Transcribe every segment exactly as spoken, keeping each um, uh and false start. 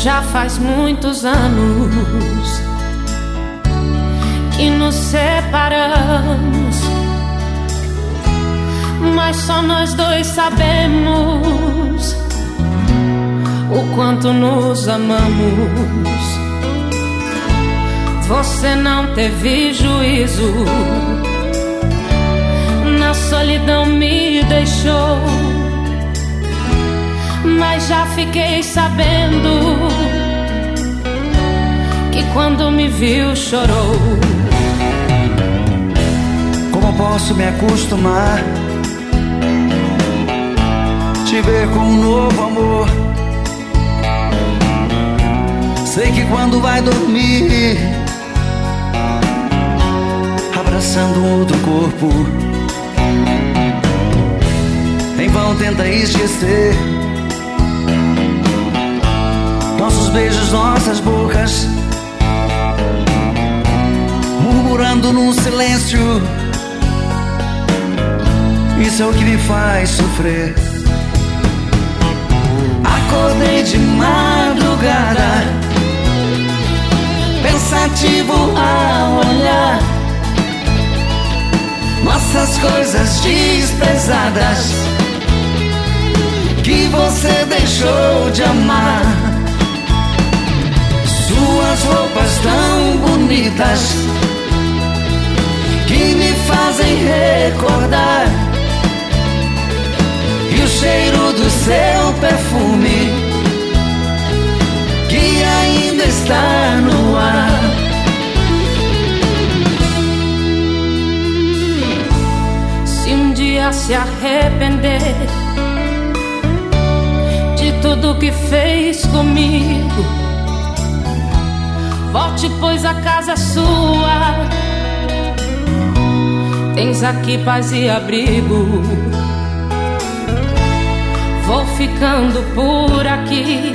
Já faz muitos anos que nos separamos, mas só nós dois sabemos o quanto nos amamos. Você não teve juízo, na solidão me deixou, mas já fiquei sabendo que quando me viu chorou. Como posso me acostumar, te ver com um novo amor? Sei que quando vai dormir, abraçando um outro corpo, em vão tenta esquecer nossos beijos, nossas bocas, murmurando no silêncio. Isso é o que me faz sofrer. Acordei de madrugada, pensativo ao olhar nossas coisas desprezadas que você deixou de amar. Suas roupas tão bonitas que me fazem recordar, e o cheiro do seu perfume que ainda está no ar. Se um dia se arrepender de tudo que fez comigo, volte, pois a casa é sua. Tens aqui paz e abrigo. Vou ficando por aqui,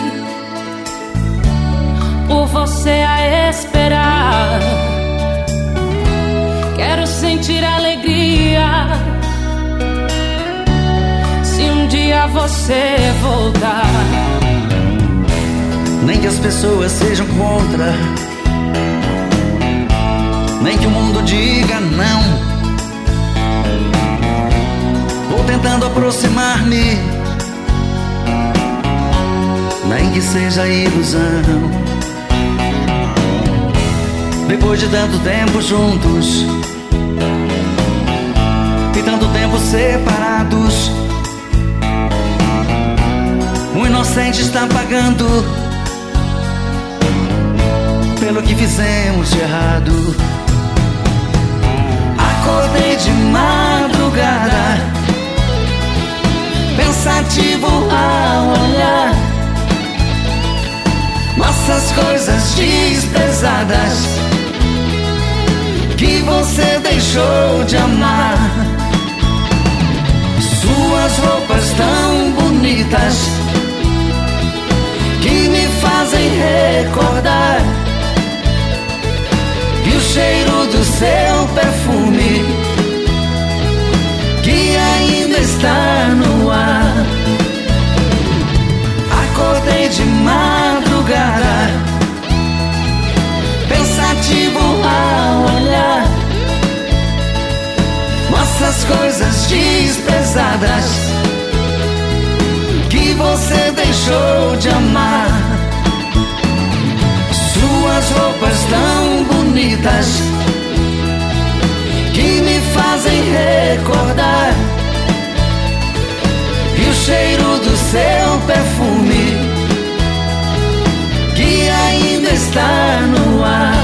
por você a esperar. Quero sentir alegria se um dia você voltar. Nem que as pessoas sejam contra, nem que o mundo diga não, vou tentando aproximar-me, nem que seja ilusão. Depois de tanto tempo juntos e tanto tempo separados, o inocente está pagando pelo que fizemos de errado. Acordei de madrugada, pensativo ao olhar nossas coisas desprezadas que você deixou de amar. Suas roupas tão bonitas que me fazem recordar, e o cheiro do seu perfume que ainda está no ar. Acordei de madrugada, pensativo ao olhar nossas coisas desprezadas que você deixou de amar. Suas roupas tão bonitas que me fazem recordar, e o cheiro do seu perfume que ainda está no ar.